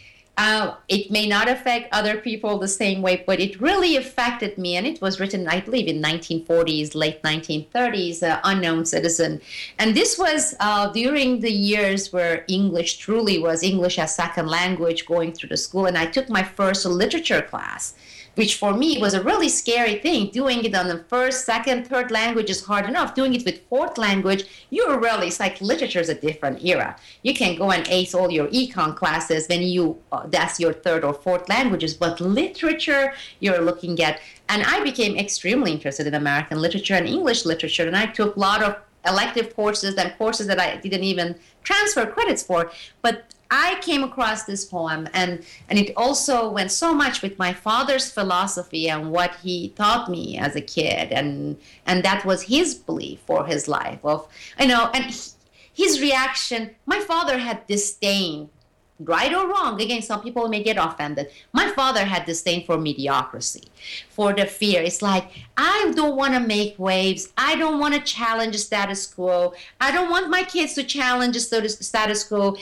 It may not affect other people the same way, but it really affected me. And it was written, I believe, in 1940s, late 1930s, Unknown Citizen. And this was during the years where English truly was English as second language going through the school. And I took my first literature class, which for me was a really scary thing. Doing it on the first, second, third language is hard enough. Doing it with fourth language, it's like literature is a different era. You can go and ace all your econ classes when that's your third or fourth languages, but literature you're looking at. And I became extremely interested in American literature and English literature, and I took a lot of elective courses and courses that I didn't even transfer credits for. But I came across this poem, and it also went so much with my father's philosophy and what he taught me as a kid, and that was his belief for his life and his reaction. My father had disdain, right or wrong, again, some people may get offended. My father had disdain for mediocrity, for the fear. It's like, I don't want to make waves. I don't want to challenge the status quo. I don't want my kids to challenge the status quo.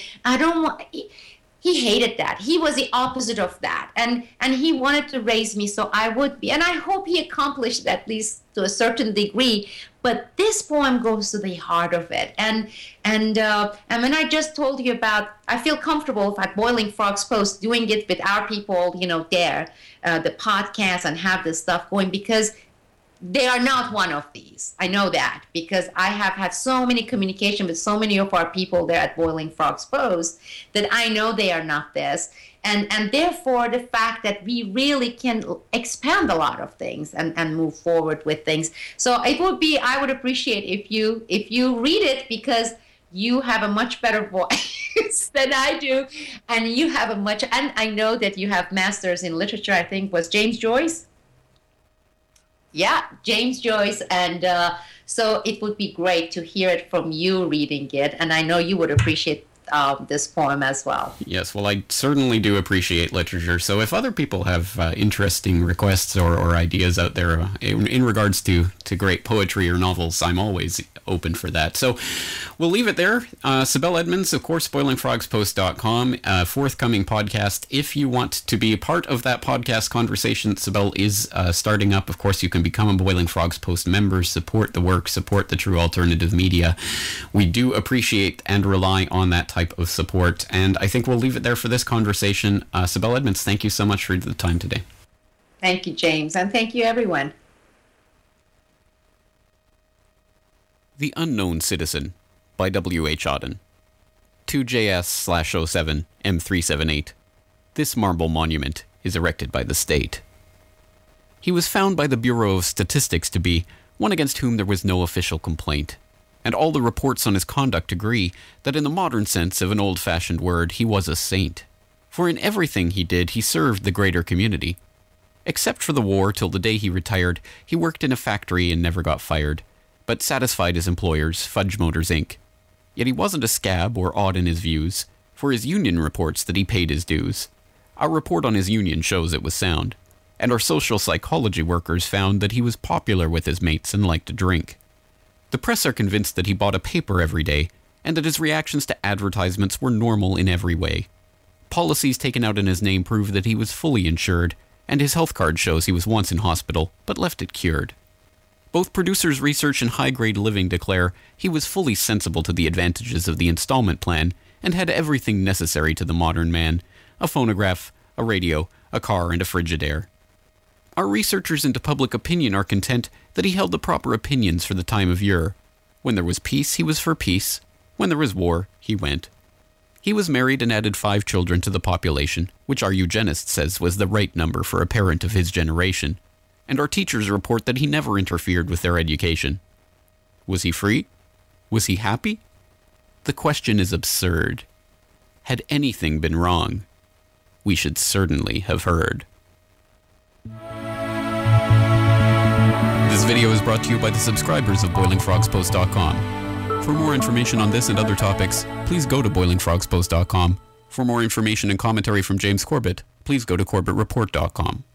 He hated that. He was the opposite of that. And he wanted to raise me so I would be. And I hope he accomplished that, at least to a certain degree. But this poem goes to the heart of it. And when I just told you about, I feel comfortable at Boiling Frogs Post doing it with our people, the podcast, and have this stuff going, because they are not one of these. I know that, because I have had so many communication with so many of our people there at Boiling Frogs Post that I know they are not this. And therefore, the fact that we really can expand a lot of things and move forward with things. So I would appreciate if you read it, because you have a much better voice than I do, and and I know that you have masters in literature. I think was James Joyce. Yeah, James Joyce, and So it would be great to hear it from you reading it, and I know you would appreciate this poem as well. Yes, well, I certainly do appreciate literature. So if other people have interesting requests or ideas out there in regards to great poetry or novels, I'm always open for that. So we'll leave it there. Sibel Edmonds, of course, BoilingFrogsPost.com, forthcoming podcast. If you want to be a part of that podcast conversation, Sibel is starting up. Of course, you can become a Boiling Frogs Post member, support the work, support the true alternative media. We do appreciate and rely on that type of support, and I think we'll leave it there for this conversation. Sibel Edmonds, thank you so much for the time today. Thank you, James, and thank you, everyone. The Unknown Citizen by W.H. Auden. 2JS/07 M378. This marble monument is erected by the state. He was found by the Bureau of Statistics to be one against whom there was no official complaint, and all the reports on his conduct agree that in the modern sense of an old-fashioned word, he was a saint. For in everything he did, he served the greater community. Except for the war, till the day he retired, he worked in a factory and never got fired, but satisfied his employers, Fudge Motors, Inc. Yet he wasn't a scab or odd in his views, for his union reports that he paid his dues. Our report on his union shows it was sound, and our social psychology workers found that he was popular with his mates and liked to drink. The press are convinced that he bought a paper every day, and that his reactions to advertisements were normal in every way. Policies taken out in his name prove that he was fully insured, and his health card shows he was once in hospital, but left it cured. Both Producers Research and High Grade Living declare he was fully sensible to the advantages of the installment plan, and had everything necessary to the modern man: a phonograph, a radio, a car, and a Frigidaire. Our researchers into public opinion are content that he held the proper opinions for the time of year. When there was peace, he was for peace. When there was war, he went. He was married and added 5 children to the population, which our eugenist says was the right number for a parent of his generation. And our teachers report that he never interfered with their education. Was he free? Was he happy? The question is absurd. Had anything been wrong, we should certainly have heard. This video is brought to you by the subscribers of BoilingFrogsPost.com. For more information on this and other topics, please go to BoilingFrogsPost.com. For more information and commentary from James Corbett, please go to CorbettReport.com.